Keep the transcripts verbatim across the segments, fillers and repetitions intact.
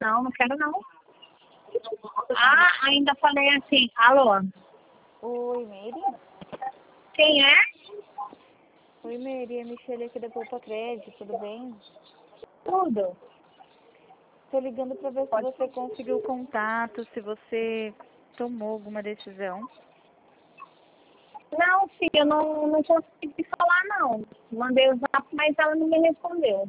Não, não quero não. Ah, ainda falei assim, alô? Oi, Mary? Quem é? Oi, Mary, é a Michelle aqui da Poupa Crédito, tudo bem? Tudo. Tô ligando pra ver se Pode. você conseguiu contato, se você tomou alguma decisão. Não, filha, eu não, não consegui falar, não. Mandei o zap, mas ela não me respondeu.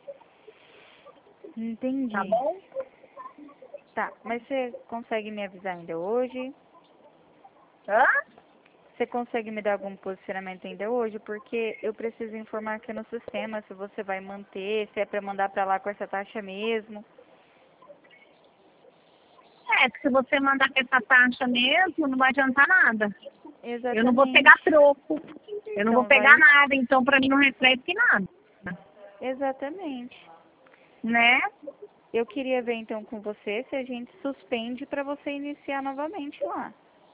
Entendi. Tá bom? Tá, mas você consegue me avisar ainda hoje? Hã? Você consegue me dar algum posicionamento ainda hoje? Porque eu preciso informar aqui no sistema se você vai manter, se é pra mandar pra lá com essa taxa mesmo. É, que se você mandar com essa taxa mesmo, não vai adiantar nada. Exatamente. Eu não vou pegar troco. Eu não Então vou pegar vai... nada, então pra mim não reflete nada. Exatamente. Né? Eu queria ver então com você se a gente suspende pra você iniciar novamente lá.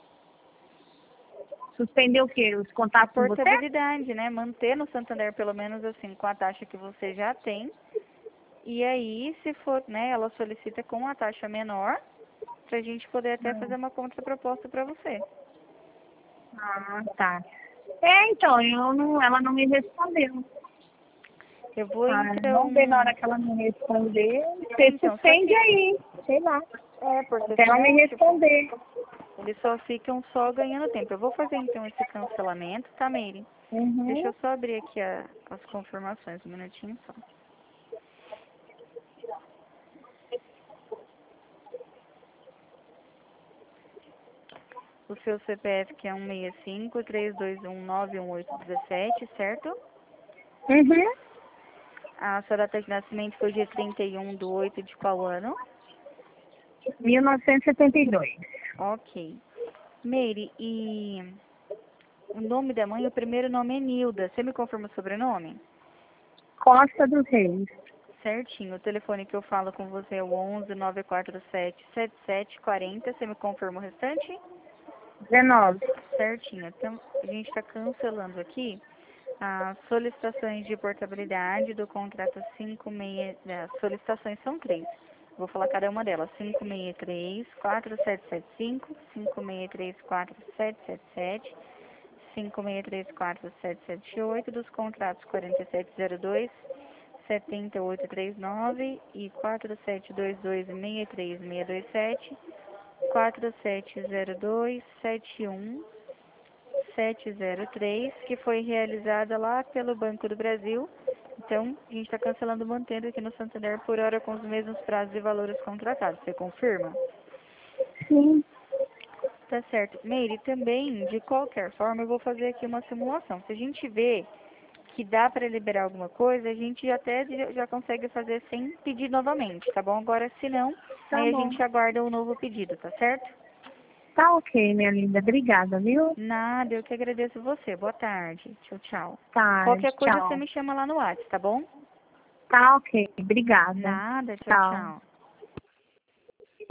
Suspender o quê? Os A contatos com você? portabilidade, né? Manter no Santander pelo menos assim com a taxa que você já tem. E aí, se for, né, ela solicita com a taxa menor, pra gente poder até fazer uma contraproposta pra você. Ah, tá. É, então, eu não, ela não me respondeu. Eu vou Ah, então. vamos ver na hora que ela me responder. Você Então, só suspende que. aí, sei lá. É, porque Até ela me senão, tipo, responder. eles só ficam só ganhando tempo. Eu vou fazer então esse cancelamento, tá, Meire? Deixa Uhum. eu só abrir aqui a, as confirmações, um minutinho só. O seu C P F que é um seis cinco, três dois um, nove um oito um sete, certo? Uhum. A sua data de nascimento foi dia trinta e um de oito de qual ano? mil novecentos e setenta e dois. Ok. Meire, e o nome da mãe, o primeiro nome é Nilda. Você me confirma o sobrenome? Costa dos Reis. Certinho. O telefone que eu falo com você é o onze, nove quatro sete, sete sete quatro zero. Você me confirma o restante? dezenove. Certinho. Então, a gente está cancelando aqui as solicitações de portabilidade do contrato cinco seis... As solicitações são três. Vou falar cada uma delas. cinco seis três, quatro sete sete cinco, cinco seis três, quatro sete sete sete, cinco seis três quatro, sete sete oito, dos contratos quarenta e sete zero dois, setenta e oito trinta e nove e quatro sete dois dois, seis três seis dois sete, quatro sete zero dois, sete um sete zero três, que foi realizada lá pelo Banco do Brasil. Então, a gente está cancelando, mantendo aqui no Santander por hora com os mesmos prazos e valores contratados. Você confirma? Sim. Tá certo. Meire, também, de qualquer forma, eu vou fazer aqui uma simulação. Se a gente vê que dá para liberar alguma coisa, a gente até já já consegue fazer sem pedir novamente, tá bom? Agora, se não, Tá aí a bom. gente aguarda um novo pedido, tá certo? Tá ok, minha linda. Obrigada, viu? Nada, eu que agradeço você. Boa tarde. Tchau, tchau. Tarde. Qualquer coisa você Tchau. me chama lá no WhatsApp, tá bom? Tá ok. Obrigada. Nada, tchau, Tchau. tchau.